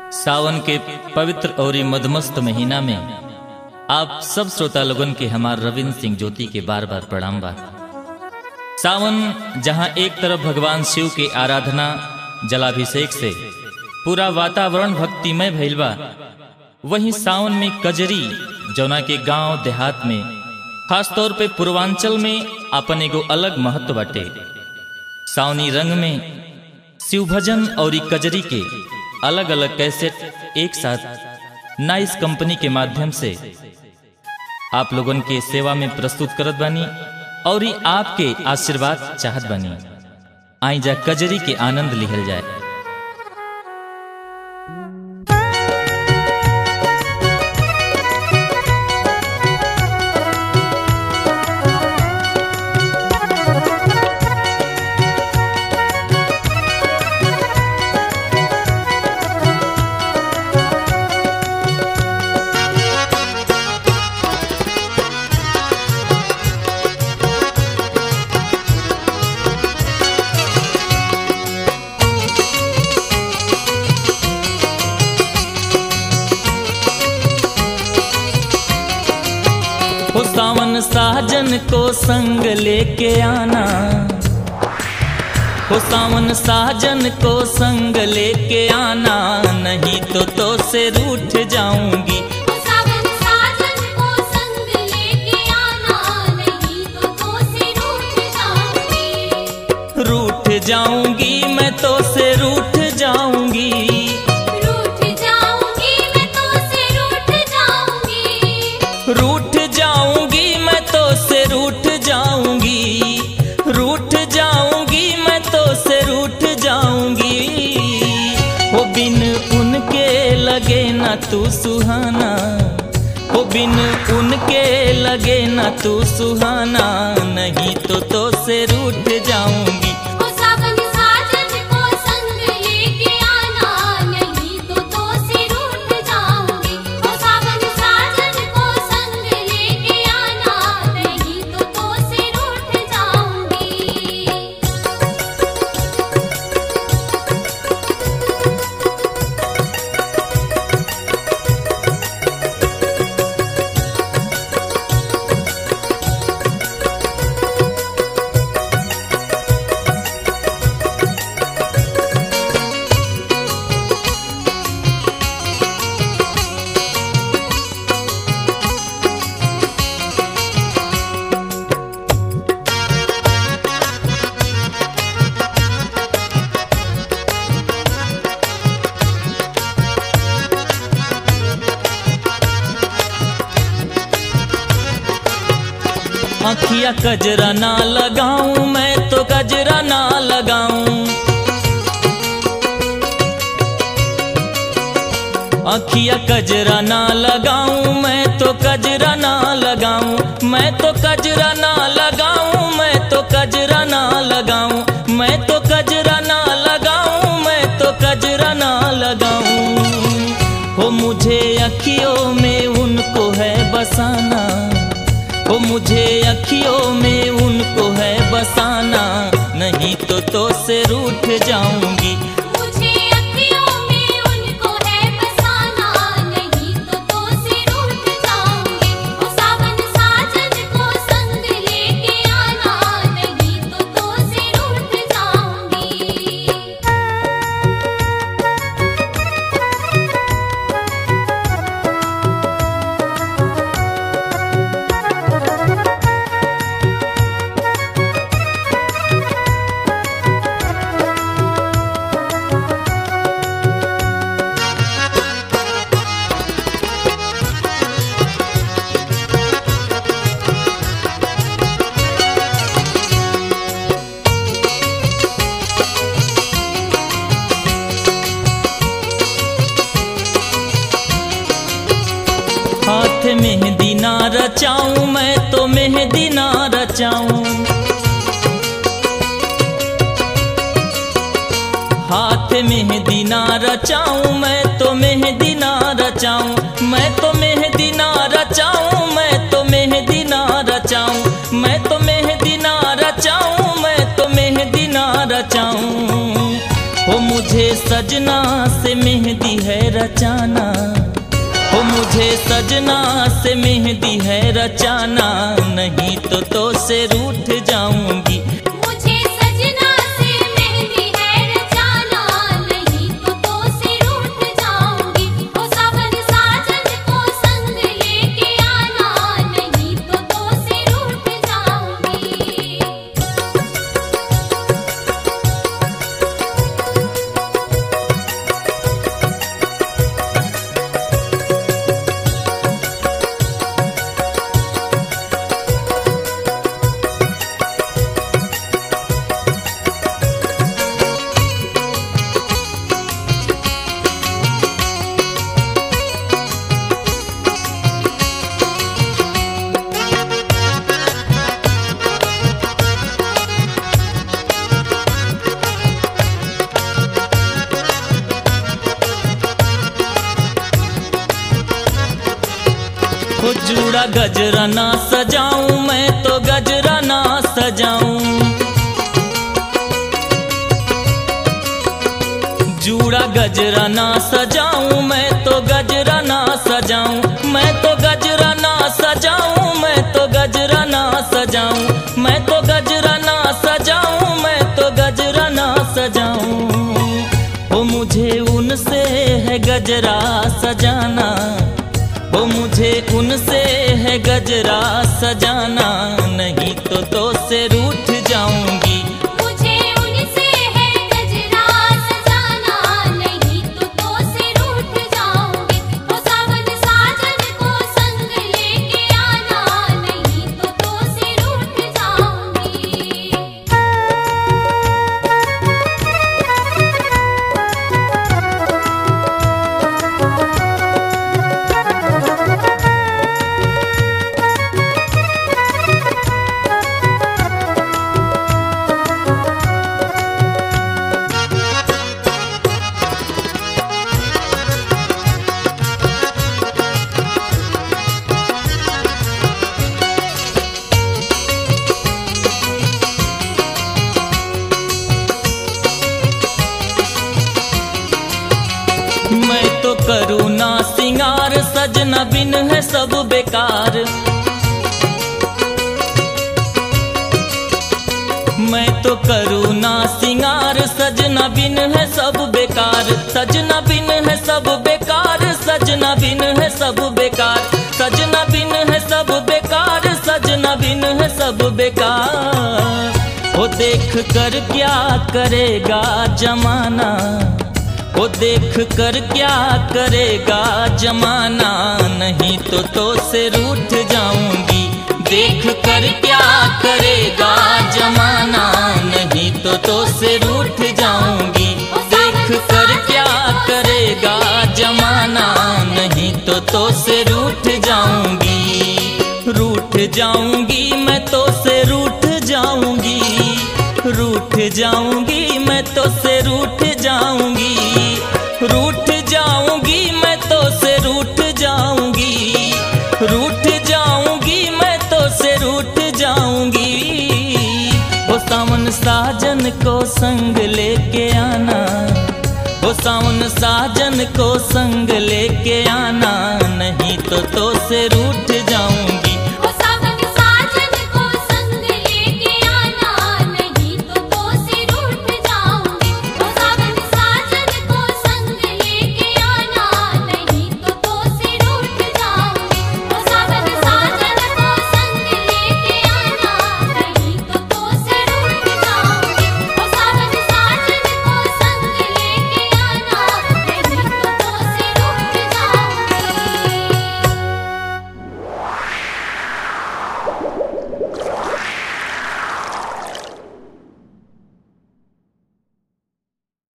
सावन के पवित्र और मदमस्त महीना में आप सब श्रोता लोगन के हमार रविंद्र सिंह ज्योति के बार बार प्रणाम बा। सावन जहां एक तरफ भगवान शिव के आराधना जलाभिषेक से पूरा वातावरण भक्तिमय भइल बा, वहीं सावन में कजरी जौना के गांव देहात में खासतौर पे पूर्वांचल में अपन एगो अलग महत्व बाटे। सावनी रंग में शिव भजन और कजरी के अलग अलग कैसेट एक साथ नाइस कंपनी के माध्यम से आप लोगन के सेवा में प्रस्तुत करत बानी और आपके आशीर्वाद चाहत बानी। आई जा कजरी के आनंद लिहल जाए। हो सावन साजन को संग लेके आना, हो सावन साजन को संग लेके आना, नहीं तो से रूठ जाऊंगी। हो सावन साजन को संग लेके आना, नहीं तो से रूठ जाऊंगी। रूठ जाऊंगी मैं तो से रूठ जाऊंगी। रूठ जाऊंगी मैं तो से रूठ जाऊंगी। रूठ जाऊंगी मैं तो से रूठ जाऊंगी। रूठ जाऊंगी मैं तो से रूठ जाऊंगी। हो बिन उनके लगे ना तू सुहाना, हो बिन उनके लगे ना तू सुहाना, नहीं तो से रूठ जाऊंगी। हो सावन साजन को संग लेके आना, नहीं तो से रूठ जाऊंगी। हो सावन साजन को संग लेके आना, नहीं तो से रूठ जाऊंगी। आँखिया कजरा ना लगाऊं मैं तो कजरा ना लगाऊं। आँखिया कजरा ना लगाऊं मैं तो कजरा ना लगाऊं। मैं तो कजरा ना लगाऊं, मैं तो कजरा ना लगाऊं। मैं तो कजरा ना लगाऊं, मैं तो कजरा ना लगाऊं। हो मुझे अखियों में उनको है बसाना, हो मुझे अखियों में उनको है बसाना, नहीं तो से रूठ जाऊंगी। मुझे अखियों में उनको है बसाना, नहीं तो से रूठ जाऊंगी। हो सावन साजन को संग लेके आना, नहीं तो से रूठ जाऊंगी। हाथ मेहंदी ना रचाऊं मैं तो मेहंदी ना रचाऊं। हाथ मेहंदी ना रचाऊं मैं तो मेहंदी ना रचाऊं। मैं तो मेहंदी ना रचाऊं, मैं तो मेहंदी ना रचाऊं। मैं तो मेहंदी ना रचाऊं, मैं तो मेहंदी ना रचाऊं। हो मुझे सजना से मेहंदी है रचाना, हो मुझे सजना से मेहंदी है रचाना, नहीं तो से रूठ जाऊंगी। मुझे सजना से मेहंदी है रचाना, नहीं तो से रूठ जाऊंगी। ओ सावन साजन को संग लेके आना, नहीं तो से रूठ जाऊंगी। हो जूड़ा गजरा ना सजाऊं, मैं तो गजरा ना सजाऊं। जूड़ा गजरा ना सजाऊं, मैं तो गजरा ना सजाऊं। मैं तो गजरा ना सजाऊं, मैं तो गजरा ना सजाऊं। मैं तो गजरा ना सजाऊं, मैं तो गजरा ना सजाऊं। हो मुझे उनसे है गजरा सजाना, वो मुझे उनसे है गजरा सजाना, नहीं तो से रूठ जाऊंगी। मुझे उनसे है गजरा सजाना, नहीं तो से रूठ जाऊंगी। ओ सावन साजन को संग लेके आना, नहीं तो से रूठ जाऊंगी। मैं तो करूँ ना सिंगार, सजना बिन है सब बेकार। मैं तो करूँ ना सिंगार, सजना बिन है सब बेकार। सजना बिन है सब बेकार, सजना बिन है सब बेकार। सजना बिन है सब बेकार, सजना बिन है सब बेकार। वो देख कर क्या करेगा जमाना, वो देख कर क्या करेगा जमाना, नहीं तो से रूठ जाऊंगी। देख कर क्या करेगा जमाना, नहीं तो से रूठ जाऊंगी। देख कर क्या करेगा जमाना, नहीं तो से रूठ जाऊंगी। रूठ जाऊंगी मैं तो से रूठ जाऊंगी। रूठ जाऊंगी मैं तो से रूठ जाऊंगी। रूठ जाऊंगी मैं तो से रूठ जाऊंगी। रूठ जाऊंगी मैं तो से रूठ जाऊंगी। वो सावन साजन को संग लेके आना, वो सावन साजन को संग लेके आना, नहीं तो से रूठ जाऊंगी।